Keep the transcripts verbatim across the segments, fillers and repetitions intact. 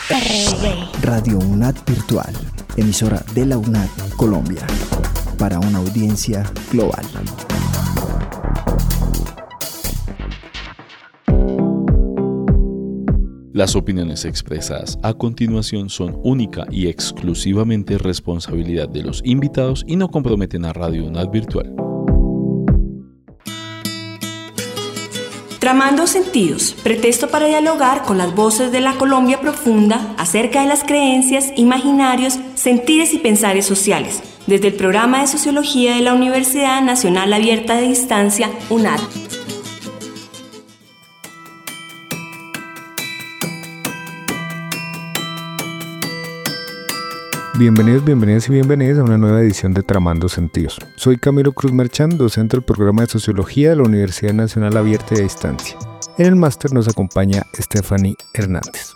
Radio UNAD Virtual, emisora de la UNAD Colombia, para una audiencia global. Las opiniones expresadas a continuación son única y exclusivamente responsabilidad de los invitados y no comprometen a Radio UNAD Virtual. Tramando sentidos, pretexto para dialogar con las voces de la Colombia profunda acerca de las creencias, imaginarios, sentires y pensares sociales, desde el programa de Sociología de la Universidad Nacional Abierta de Distancia, UNAD. Bienvenidos, bienvenidas y bienvenidas a una nueva edición de Tramando Sentidos. Soy Camilo Cruz Merchán, docente del programa de Sociología de la Universidad Nacional Abierta de Distancia. En el máster nos acompaña Stephanie Hernández.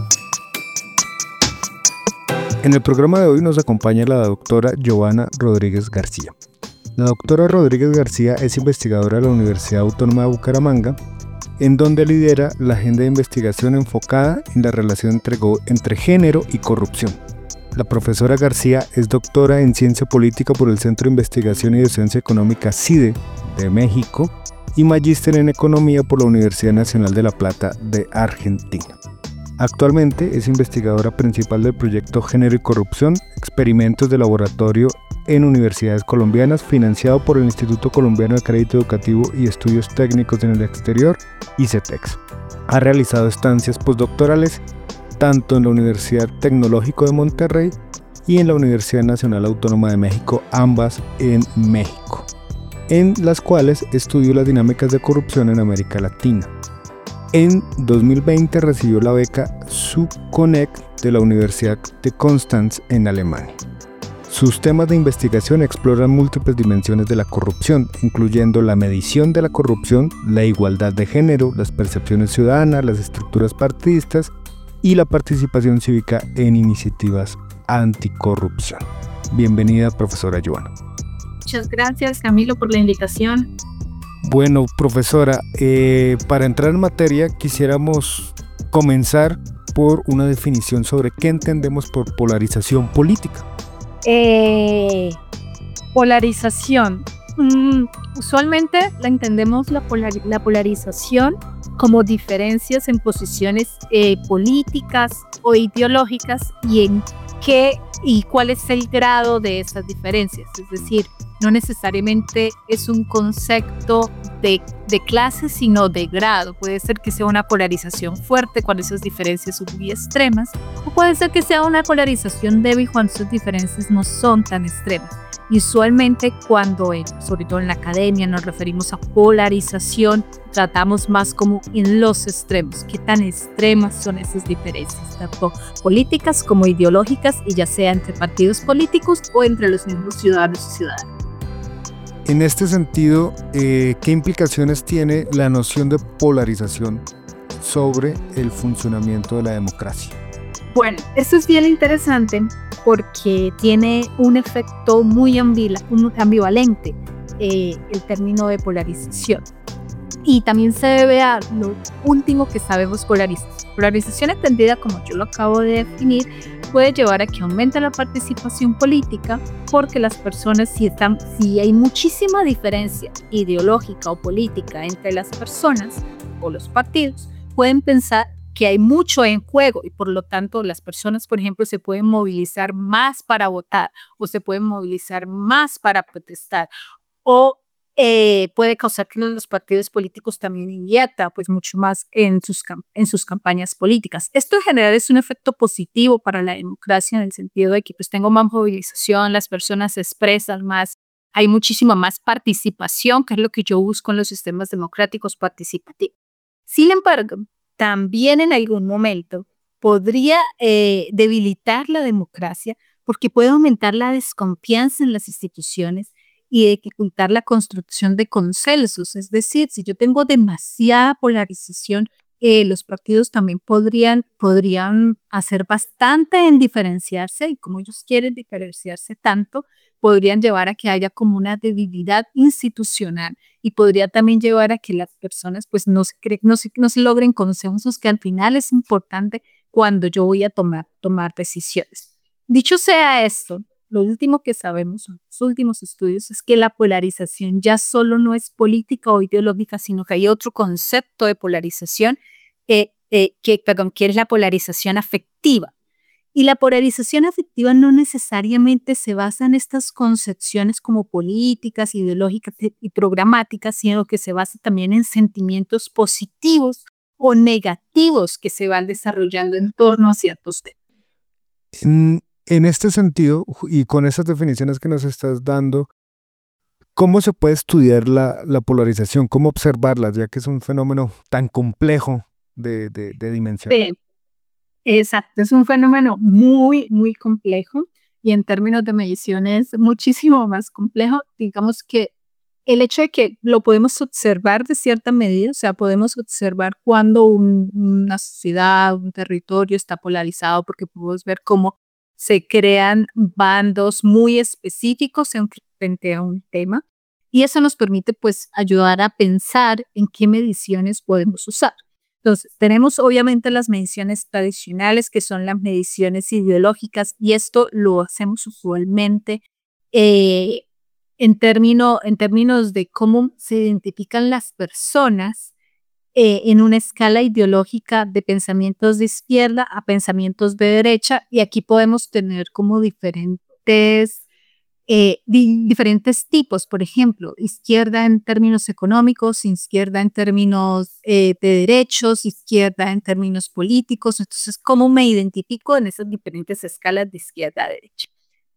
En el programa de hoy nos acompaña la doctora Giovanna Rodríguez García. La doctora Rodríguez García es investigadora de la Universidad Autónoma de Bucaramanga, en donde lidera la agenda de investigación enfocada en la relación entre, entre género y corrupción. La profesora García es doctora en Ciencia Política por el Centro de Investigación y Docencia Económica CIDE de México y magíster en Economía por la Universidad Nacional de La Plata de Argentina. Actualmente es investigadora principal del proyecto Género y Corrupción, experimentos de laboratorio en universidades colombianas, financiado por el Instituto Colombiano de Crédito Educativo y Estudios Técnicos en el Exterior, I C E T E X. Ha realizado estancias postdoctorales tanto en la Universidad Tecnológico de Monterrey y en la Universidad Nacional Autónoma de México, ambas en México, en las cuales estudió las dinámicas de corrupción en América Latina. En dos mil veinte recibió la beca Subconnect de la Universidad de Konstanz en Alemania. Sus temas de investigación exploran múltiples dimensiones de la corrupción, incluyendo la medición de la corrupción, la igualdad de género, las percepciones ciudadanas, las estructuras partidistas y la participación cívica en iniciativas anticorrupción. Bienvenida, profesora Giovanna. Muchas gracias, Camilo, por la invitación. Bueno, profesora, eh, para entrar en materia quisiéramos comenzar por una definición sobre qué entendemos por polarización política. Eh, polarización. Mm, usualmente la entendemos la, polar- la polarización como diferencias en posiciones eh, políticas o ideológicas y en qué y cuál es el grado de esas diferencias. Es decir, no necesariamente es un concepto de, de clase, sino de grado. Puede ser que sea una polarización fuerte cuando esas diferencias son muy extremas, o puede ser que sea una polarización débil cuando esas diferencias no son tan extremas. Y usualmente cuando, en, sobre todo en la academia, nos referimos a polarización, tratamos más como en los extremos. ¿Qué tan extremas son esas diferencias? Tanto políticas como ideológicas, y ya sea entre partidos políticos o entre los mismos ciudadanos y ciudadanas. En este sentido, eh, ¿qué implicaciones tiene la noción de polarización sobre el funcionamiento de la democracia? Bueno, esto es bien interesante porque tiene un efecto muy ambila, un ambivalente, eh, el término de polarización. Y también se debe a lo último que sabemos polarizar. Polarización entendida como yo lo acabo de definir puede llevar a que aumente la participación política porque las personas, si, están, si hay muchísima diferencia ideológica o política entre las personas o los partidos, pueden pensar que hay mucho en juego y por lo tanto las personas, por ejemplo, se pueden movilizar más para votar o se pueden movilizar más para protestar o eh, puede causar que los partidos políticos también inviertan pues mucho más en sus, en sus campañas políticas. Esto en general es un efecto positivo para la democracia en el sentido de que pues tengo más movilización, las personas se expresan más, hay muchísima más participación, que es lo que yo busco en los sistemas democráticos participativos. Sin embargo, también en algún momento podría eh, debilitar la democracia porque puede aumentar la desconfianza en las instituciones y dificultar la construcción de consensos. Es decir, si yo tengo demasiada polarización, eh, los partidos también podrían, podrían hacer bastante en diferenciarse y como ellos quieren diferenciarse tanto, podrían llevar a que haya como una debilidad institucional y podría también llevar a que las personas pues no se, cre- no se, no se logren consensos, que al final es importante cuando yo voy a tomar, tomar decisiones. Dicho sea esto, lo último que sabemos, los últimos estudios, es que la polarización ya solo no es política o ideológica, sino que hay otro concepto de polarización, eh, eh, que, perdón, que es la polarización afectiva. Y la polarización afectiva no necesariamente se basa en estas concepciones como políticas, ideológicas y programáticas, sino que se basa también en sentimientos positivos o negativos que se van desarrollando en torno a ciertos temas. En, en este sentido, y con esas definiciones que nos estás dando, ¿cómo se puede estudiar la, la polarización? ¿Cómo observarla, ya que es un fenómeno tan complejo de, de, de dimensión? Sí. Exacto, es un fenómeno muy, muy complejo y en términos de medición es muchísimo más complejo. Digamos que el hecho de que lo podemos observar de cierta medida, o sea, podemos observar cuando un, una sociedad, un territorio está polarizado, porque podemos ver cómo se crean bandos muy específicos en frente a un tema, y eso nos permite pues ayudar a pensar en qué mediciones podemos usar. Entonces, tenemos obviamente las mediciones tradicionales, que son las mediciones ideológicas, y esto lo hacemos usualmente eh, en, término, en términos de cómo se identifican las personas eh, en una escala ideológica de pensamientos de izquierda a pensamientos de derecha, y aquí podemos tener como diferentes... Eh, di, diferentes tipos, por ejemplo, izquierda en términos económicos, izquierda en términos eh, de derechos, izquierda en términos políticos. Entonces, ¿cómo me identifico en esas diferentes escalas de izquierda a derecha?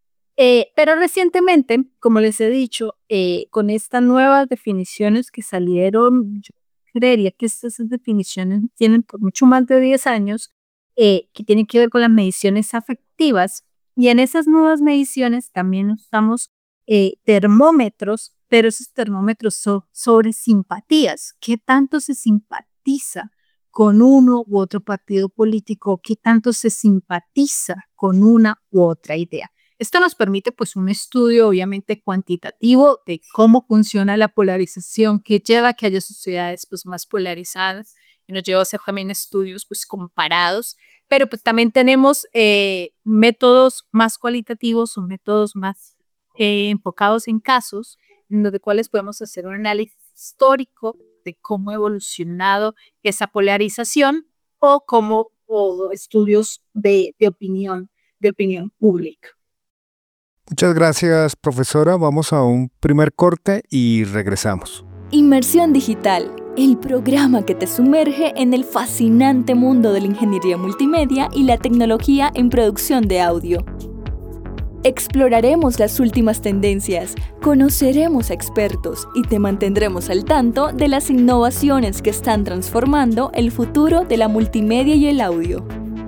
Eh, pero recientemente, como les he dicho, eh, con estas nuevas definiciones que salieron, yo creería que estas definiciones tienen por mucho más de diez años, eh, que tienen que ver con las mediciones afectivas. Y en esas nuevas mediciones también usamos eh, termómetros, pero esos termómetros son sobre simpatías. ¿Qué tanto se simpatiza con uno u otro partido político? ¿Qué tanto se simpatiza con una u otra idea? Esto nos permite pues un estudio obviamente cuantitativo de cómo funciona la polarización, que lleva a que haya sociedades pues más polarizadas, y nos lleva a hacer también estudios pues comparados. Pero pues también tenemos eh, métodos más cualitativos o métodos más eh, enfocados en casos, en los cuales podemos hacer un análisis histórico de cómo ha evolucionado esa polarización, o como o estudios de, de opinión, de opinión pública. Muchas gracias, profesora. Vamos a un primer corte y regresamos. Inmersión Digital, el programa que te sumerge en el fascinante mundo de la ingeniería multimedia y la tecnología en producción de audio. Exploraremos las últimas tendencias, conoceremos a expertos y te mantendremos al tanto de las innovaciones que están transformando el futuro de la multimedia y el audio.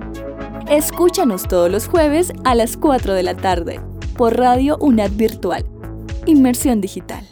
Escúchanos todos los jueves a las cuatro de la tarde por Radio UNAD Virtual. Inmersión Digital.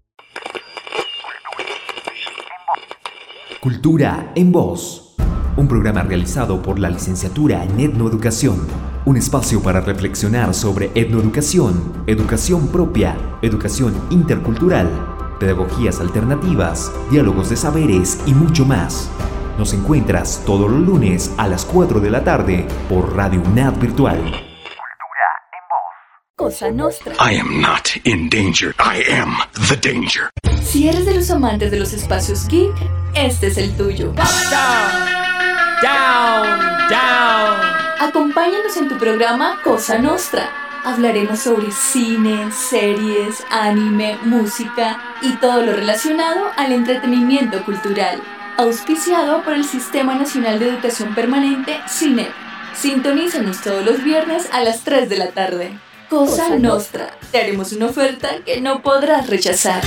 Cultura en Voz, un programa realizado por la licenciatura en Etnoeducación, un espacio para reflexionar sobre etnoeducación, educación propia, educación intercultural, pedagogías alternativas, diálogos de saberes y mucho más. Nos encuentras todos los lunes a las cuatro de la tarde por Radio UNAD Virtual. Cultura en Voz. Cosa Nostra. I am not in danger. I am the danger. Si eres de los amantes de los espacios geek, este es el tuyo. Down, down, down. Acompáñanos en tu programa Cosa Nostra. Hablaremos sobre cine, series, anime, música y todo lo relacionado al entretenimiento cultural. Auspiciado por el Sistema Nacional de Educación Permanente, SINEP. Sintonízanos todos los viernes a las tres de la tarde. Cosa, Cosa Nostra. Te haremos una oferta que no podrás rechazar.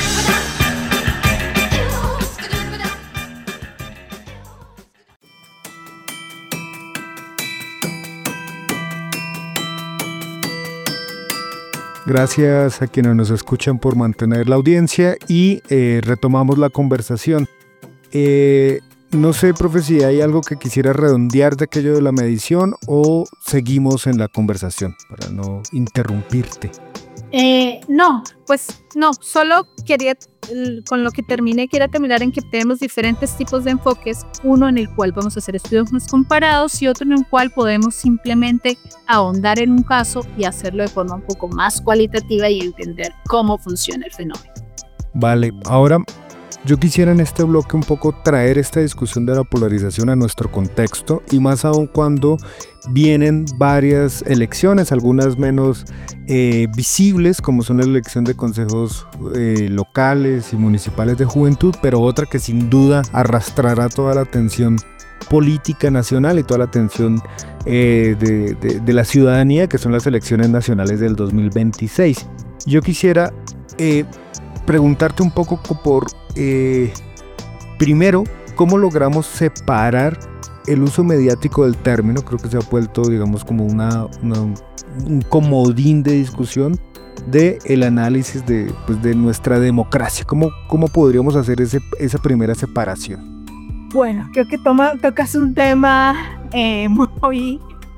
Gracias a quienes nos escuchan por mantener la audiencia y eh, retomamos la conversación. Eh, no sé, profe, si hay algo que quisiera redondear de aquello de la medición o seguimos en la conversación para no interrumpirte. Eh, no, pues no, solo quería, con lo que terminé, quería terminar en que tenemos diferentes tipos de enfoques, uno en el cual vamos a hacer estudios más comparados y otro en el cual podemos simplemente ahondar en un caso y hacerlo de forma un poco más cualitativa y entender cómo funciona el fenómeno. Vale, ahora yo quisiera en este bloque un poco traer esta discusión de la polarización a nuestro contexto y más aún cuando vienen varias elecciones, algunas menos eh, visibles, como son la elección de consejos eh, locales y municipales de juventud, pero otra que sin duda arrastrará toda la atención política nacional y toda la atención eh, de, de, de la ciudadanía, que son las elecciones nacionales del dos mil veintiséis. Yo quisiera eh, preguntarte un poco por, eh, primero, ¿cómo logramos separar el uso mediático del término? Creo que se ha vuelto, digamos, como una, una, un comodín de discusión de el análisis de, pues, de nuestra democracia. ¿Cómo, cómo podríamos hacer ese, esa primera separación? Bueno, creo que toma, tocas un tema eh, muy,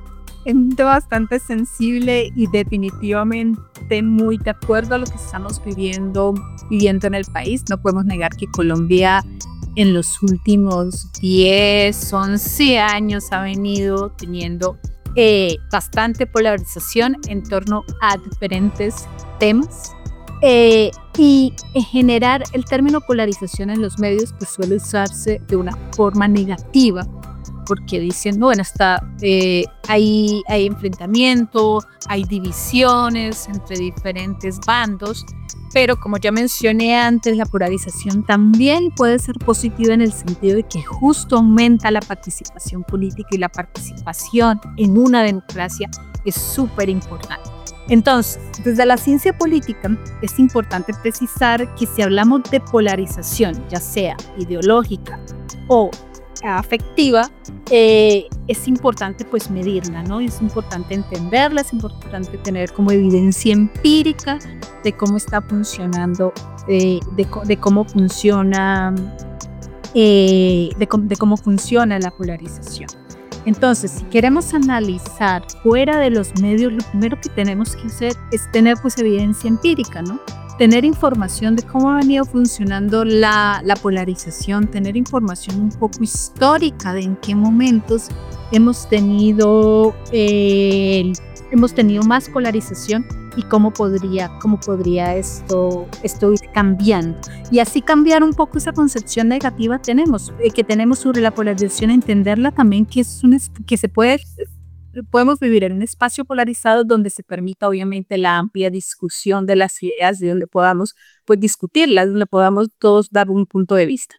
un tema bastante sensible y definitivamente muy de acuerdo a lo que estamos viviendo, viviendo en el país. No podemos negar que Colombia en los últimos diez, once años ha venido teniendo eh, bastante polarización en torno a diferentes temas. Eh, y en general el término polarización en los medios pues suele usarse de una forma negativa, porque dicen, bueno, está, eh, hay, hay enfrentamiento, hay divisiones entre diferentes bandos, pero como ya mencioné antes, la polarización también puede ser positiva en el sentido de que justo aumenta la participación política y la participación en una democracia es súper importante. Entonces, desde la ciencia política es importante precisar que si hablamos de polarización, ya sea ideológica o afectiva, eh, es importante pues medirla, ¿no? Es importante entenderla, es importante tener como evidencia empírica de cómo está funcionando, eh, de, de cómo funciona, eh, de, de cómo funciona la polarización. Entonces, si queremos analizar fuera de los medios, lo primero que tenemos que hacer es tener pues evidencia empírica, ¿no? Tener información de cómo ha venido funcionando la, la polarización, tener información un poco histórica de en qué momentos hemos tenido, eh, hemos tenido más polarización y cómo podría, cómo podría esto, esto ir cambiando. Y así cambiar un poco esa concepción negativa tenemos, eh, que tenemos sobre la polarización, entenderla también que, es un, que se puede... Podemos vivir en un espacio polarizado donde se permita obviamente la amplia discusión de las ideas, de donde podamos pues discutirlas, donde podamos todos dar un punto de vista.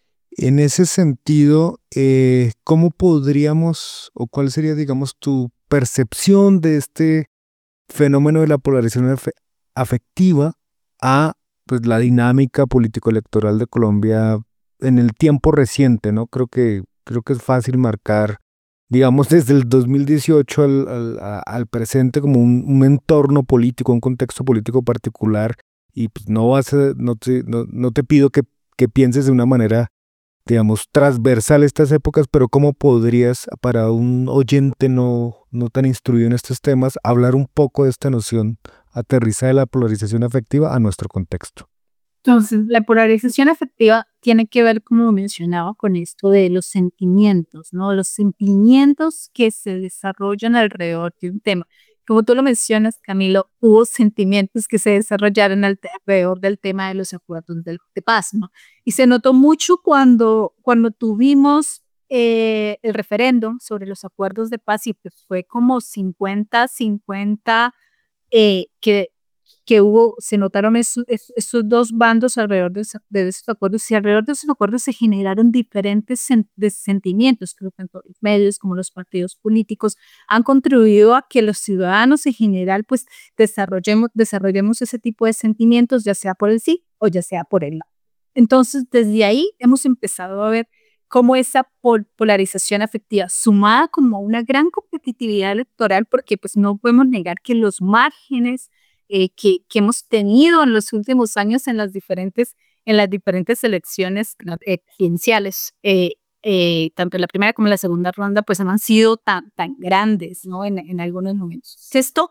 En ese sentido, eh, ¿cómo podríamos o cuál sería, digamos, tu percepción de este fenómeno de la polarización af- afectiva a pues, la dinámica político-electoral de Colombia en el tiempo reciente, ¿no? Creo que, creo que es fácil marcar, digamos, desde el dos mil dieciocho al, al, al presente como un, un entorno político, un contexto político particular, y pues no, vas a, no, te, no, no te pido que, que pienses de una manera, digamos, transversal estas épocas, pero ¿cómo podrías, para un oyente no, no tan instruido en estos temas, hablar un poco de esta noción aterrizada de la polarización afectiva a nuestro contexto? Entonces, la polarización afectiva tiene que ver, como mencionaba, con esto de los sentimientos, ¿no? Los sentimientos que se desarrollan alrededor de un tema. Como tú lo mencionas, Camilo, hubo sentimientos que se desarrollaron alrededor del tema de los acuerdos de paz, ¿no? Y se notó mucho cuando, cuando tuvimos eh, el referéndum sobre los acuerdos de paz y pues fue como cincuenta cincuenta eh, que que hubo, se notaron esos, esos dos bandos alrededor de, de esos acuerdos, y alrededor de esos acuerdos se generaron diferentes sen, de sentimientos. Creo que tanto los medios como los partidos políticos han contribuido a que los ciudadanos en general pues desarrollemos, desarrollemos ese tipo de sentimientos, ya sea por el sí o ya sea por el no. Entonces, desde ahí hemos empezado a ver cómo esa pol polarización afectiva, sumada como una gran competitividad electoral, porque pues no podemos negar que los márgenes Eh, que, que hemos tenido en los últimos años en las diferentes, en las diferentes elecciones eh, presidenciales, eh, eh, tanto en la primera como en la segunda ronda, pues no han sido tan, tan grandes, ¿no? En, en algunos momentos. Esto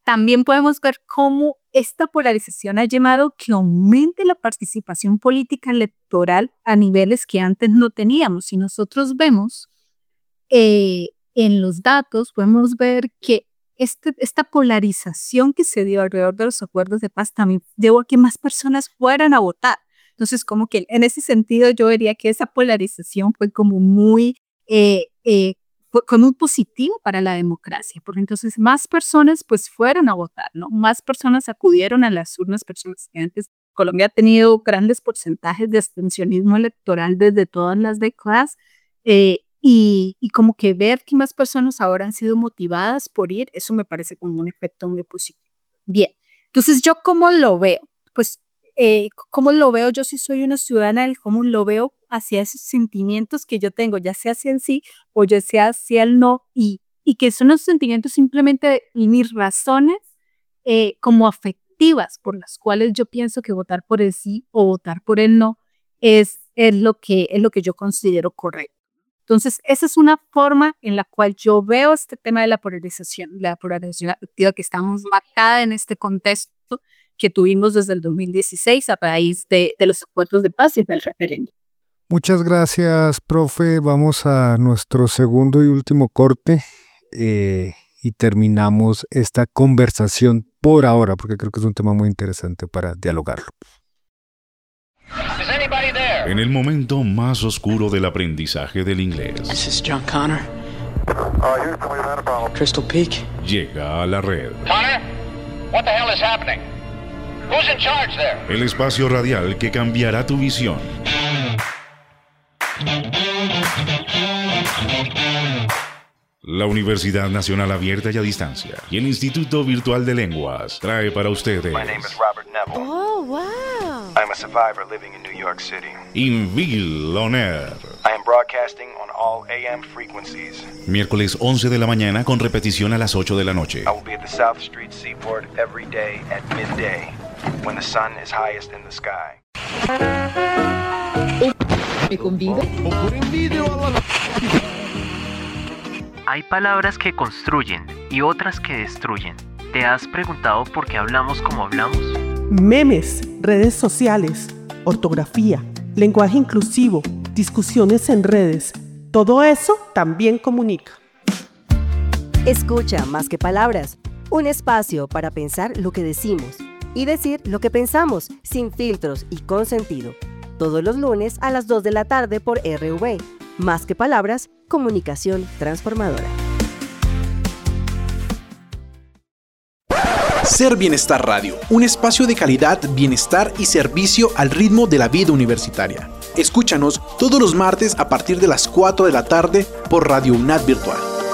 también podemos ver cómo esta polarización ha llevado que aumente la participación política electoral a niveles que antes no teníamos. Si nosotros vemos eh, en los datos, podemos ver que este, esta polarización que se dio alrededor de los acuerdos de paz también llevó a que más personas fueran a votar. Entonces, como que en ese sentido yo diría que esa polarización fue como muy, eh, eh, fue, fue muy positivo para la democracia, porque entonces más personas pues fueron a votar, ¿no? Más personas acudieron a las urnas, personas que antes Colombia ha tenido grandes porcentajes de abstencionismo electoral desde todas las décadas, eh, y, y como que ver que más personas ahora han sido motivadas por ir, eso me parece como un efecto muy positivo. Bien, entonces yo ¿cómo lo veo? Pues Eh, ¿cómo lo veo? Yo sí soy una ciudadana del común, lo veo hacia esos sentimientos que yo tengo, ya sea hacia el sí o ya sea hacia el no, y, y que son los sentimientos simplemente mis razones eh, como afectivas por las cuales yo pienso que votar por el sí o votar por el no es, es, lo, que, es lo que yo considero correcto. Entonces, esa es una forma en la cual yo veo este tema de la polarización, la polarización afectiva que estamos marcada en este contexto que tuvimos desde el dos mil dieciséis a raíz de, de los acuerdos de paz y del referéndum. Muchas gracias, profe. Vamos a nuestro segundo y último corte eh, y terminamos esta conversación por ahora, porque creo que es un tema muy interesante para dialogarlo. En el momento más oscuro del aprendizaje del inglés, This is John Connor. Crystal Peak. llega a la red. Connor, what the hell is happening? Who's in charge there? El espacio radial que cambiará tu visión. La Universidad Nacional Abierta y a Distancia y el Instituto Virtual de Lenguas trae para ustedes My name is Robert Neville. Oh, wow. I'm a survivor living in New York City. Invil On Air. I am broadcasting on all A M frequencies. Miércoles once de la mañana con repetición a las ocho de la noche. I will be at the South Street Seaport every day at midday, when the sun is highest in the sky. ¿Me convive? Hay palabras que construyen y otras que destruyen. ¿Te has preguntado por qué hablamos como hablamos? Memes, redes sociales, ortografía, lenguaje inclusivo, discusiones en redes. Todo eso también comunica. Escucha Más que Palabras, un espacio para pensar lo que decimos y decir lo que pensamos, sin filtros y con sentido. Todos los lunes a las dos de la tarde por R V. Más que Palabras, comunicación transformadora. Ser Bienestar Radio, un espacio de calidad, bienestar y servicio al ritmo de la vida universitaria. Escúchanos todos los martes a partir de las cuatro de la tarde por Radio UNAD Virtual.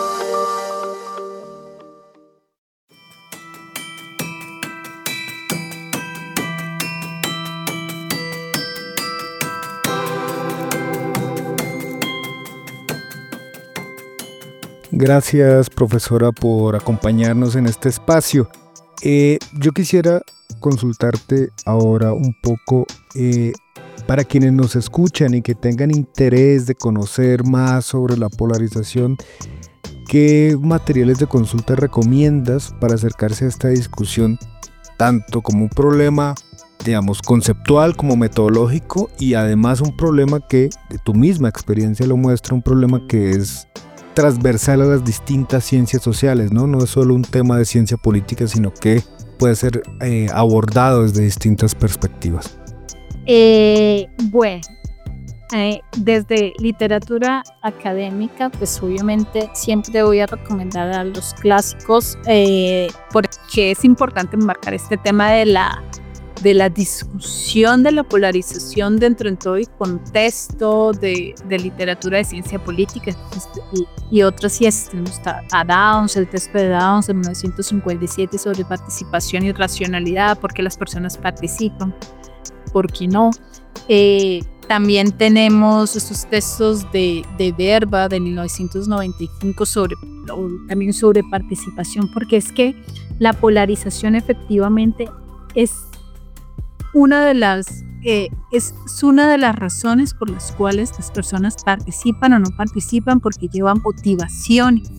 Gracias, profesora, por acompañarnos en este espacio. Eh, yo quisiera consultarte ahora un poco eh, para quienes nos escuchan y que tengan interés de conocer más sobre la polarización, ¿qué materiales de consulta recomiendas para acercarse a esta discusión, tanto como un problema, digamos, conceptual como metodológico, y además un problema que, de tu misma experiencia lo muestra, un problema que es transversal a las distintas ciencias sociales, ¿no? No es solo un tema de ciencia política, sino que puede ser eh, abordado desde distintas perspectivas. Eh, bueno, eh, desde literatura académica, pues obviamente siempre voy a recomendar a los clásicos, eh, porque es importante marcar este tema de la de la discusión de la polarización dentro de todo el contexto de, de literatura de ciencia política y, y otras ciencias. Tenemos a Downs, el texto de Downs de mil novecientos cincuenta y siete sobre participación y racionalidad, por qué las personas participan, por qué no. Eh, también tenemos estos textos de, de Verba de mil novecientos noventa y cinco sobre, también sobre participación, porque es que la polarización efectivamente es Una de las, eh, es una de las razones por las cuales las personas participan o no participan, porque llevan motivaciones.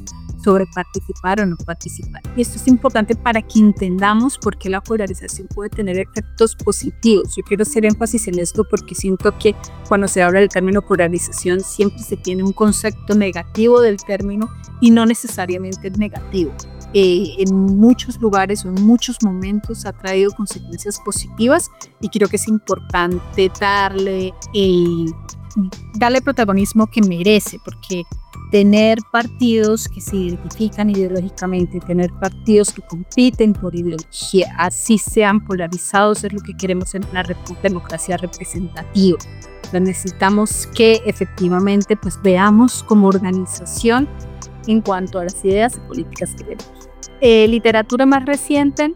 sobre participar o no participar. Y esto es importante para que entendamos por qué la polarización puede tener efectos positivos. Yo quiero hacer énfasis en esto porque siento que cuando se habla del término polarización siempre se tiene un concepto negativo del término y no necesariamente negativo. Eh, en muchos lugares o en muchos momentos ha traído consecuencias positivas y creo que es importante darle el, darle el protagonismo que merece, porque tener partidos que se identifican ideológicamente, tener partidos que compiten por ideología, así sean polarizados, es lo que queremos en una rep- democracia representativa. Entonces necesitamos que efectivamente pues, veamos como organización en cuanto a las ideas y políticas que tenemos. Eh, literatura más reciente,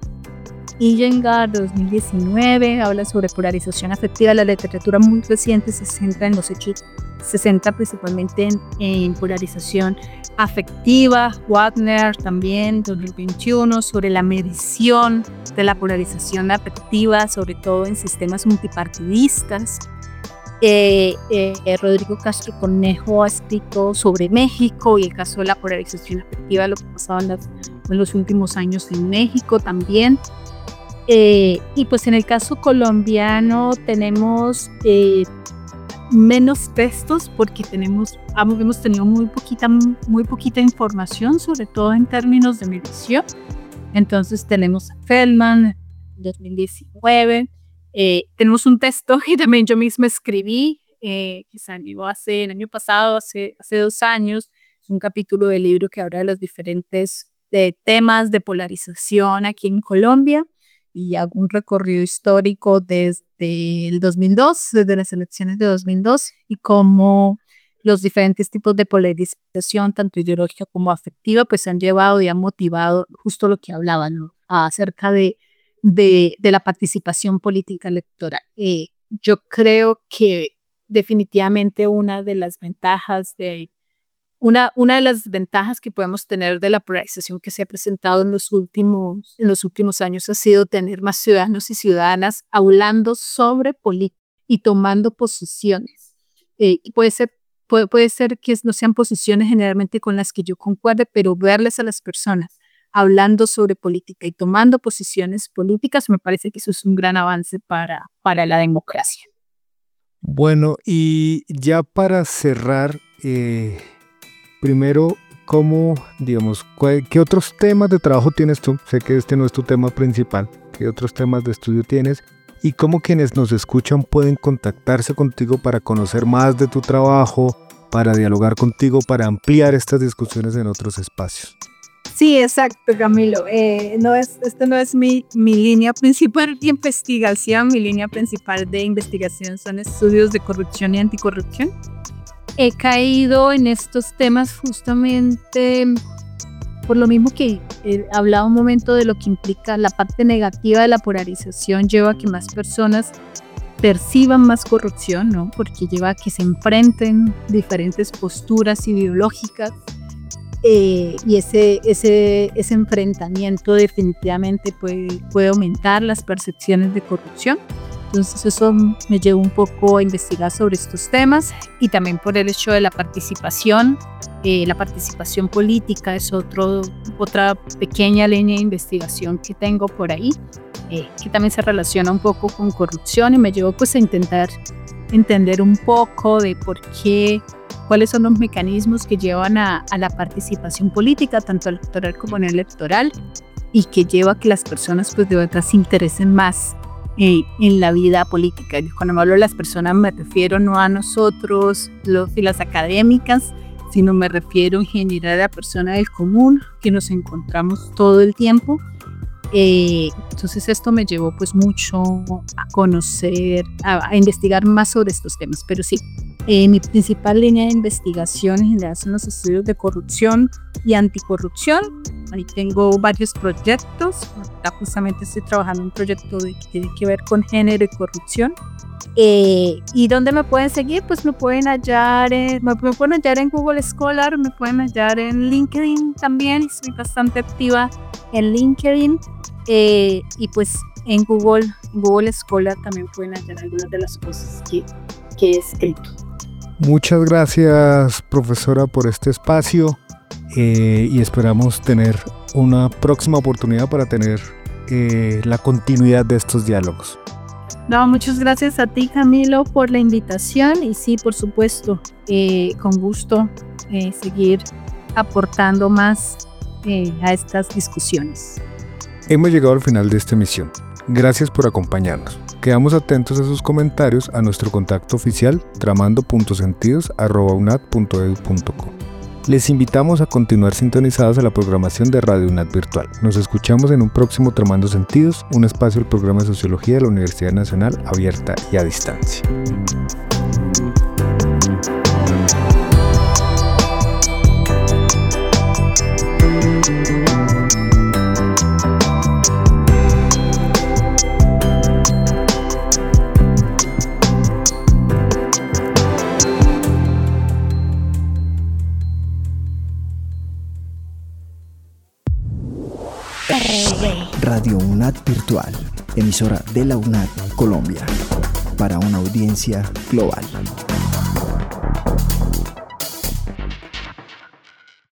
Iyengar dos mil diecinueve, habla sobre polarización afectiva. La literatura muy reciente se centra en los hechos, se centra principalmente en, en polarización afectiva. Wagner también, dos mil veintiuno, sobre la medición de la polarización afectiva, sobre todo en sistemas multipartidistas. Eh, eh, Rodrigo Castro Conejo ha escrito sobre México y el caso de la polarización afectiva, lo que pasaba en, las, en los últimos años en México también. Eh, y pues en el caso colombiano tenemos eh, menos textos porque tenemos, hemos tenido muy poquita, muy poquita información, sobre todo en términos de medición. Entonces tenemos a Feldman, dos mil diecinueve. Eh, tenemos un texto que también yo misma escribí, eh, que salió hace el año pasado, hace, hace dos años, un capítulo del libro que habla de los diferentes de temas de polarización aquí en Colombia y hago un recorrido histórico desde el dos mil dos, desde las elecciones de dos mil dos y cómo los diferentes tipos de polarización, tanto ideológica como afectiva, pues han llevado y han motivado justo lo que hablaban, ¿no? Acerca de De, de la participación política electoral. Eh, yo creo que definitivamente una de las ventajas de una, una de las ventajas que podemos tener de la polarización que se ha presentado en los últimos, en los últimos años ha sido tener más ciudadanos y ciudadanas hablando sobre política y tomando posiciones. Eh, y puede ser, puede, puede ser que no sean posiciones generalmente con las que yo concuerde, pero verles a las personas hablando sobre política y tomando posiciones políticas, me parece que eso es un gran avance para, para la democracia. Bueno, y ya para cerrar, eh, primero, ¿cómo, digamos, cuál, qué otros temas de trabajo tienes tú? Sé que este no es tu tema principal. ¿Qué otros temas de estudio tienes? Y cómo quienes nos escuchan pueden contactarse contigo para conocer más de tu trabajo, para dialogar contigo, para ampliar estas discusiones en otros espacios. Sí, exacto, Camilo. Eh, no es, esta no es mi, mi línea principal de investigación. Mi línea principal de investigación son estudios de corrupción y anticorrupción. He caído en estos temas justamente por lo mismo que he hablado un momento de lo que implica la parte negativa de la polarización, lleva a que más personas perciban más corrupción, ¿no? Porque lleva a que se enfrenten diferentes posturas ideológicas. Eh, y ese, ese, ese enfrentamiento definitivamente puede, puede aumentar las percepciones de corrupción. Entonces eso me llevó un poco a investigar sobre estos temas y también por el hecho de la participación. Eh, la participación política es otro, otra pequeña línea de investigación que tengo por ahí, eh, que también se relaciona un poco con corrupción y me llevó pues a intentar entender un poco de por qué, cuáles son los mecanismos que llevan a, a la participación política, tanto electoral como no electoral, y que lleva a que las personas pues de verdad se interesen más eh, en la vida política. Y cuando me hablo de las personas me refiero no a nosotros, los y las académicas, sino me refiero en general a la persona del común, que nos encontramos todo el tiempo. Eh, entonces esto me llevó pues mucho a conocer, a, a investigar más sobre estos temas, pero sí, eh, mi principal línea de investigación en general son los estudios de corrupción y anticorrupción. Ahí tengo varios proyectos, ahora justamente estoy trabajando en un proyecto de, que tiene que ver con género y corrupción. Eh, ¿Y dónde me pueden seguir? Pues me pueden hallar en, me, me pueden hallar en Google Scholar, me pueden hallar en LinkedIn también, soy bastante activa en LinkedIn, eh, y pues en Google, Google Scholar también pueden hallar algunas de las cosas que, que he escrito. Muchas gracias, profesora, por este espacio. eh, y esperamos tener una próxima oportunidad para tener eh, la continuidad de estos diálogos. No, muchas gracias a ti, Camilo, por la invitación y sí, por supuesto, eh, con gusto eh, seguir aportando más eh, a estas discusiones. Hemos llegado al final de esta emisión. Gracias por acompañarnos. Quedamos atentos a sus comentarios a nuestro contacto oficial tramando punto sentidos arroba u n a d punto e d u punto co. Les invitamos a continuar sintonizados a la programación de Radio U N A D Virtual. Nos escuchamos en un próximo Tramando Sentidos, un espacio del programa de Sociología de la Universidad Nacional abierta y a distancia. Radio U N A D Virtual, emisora de la U N A D Colombia, para una audiencia global.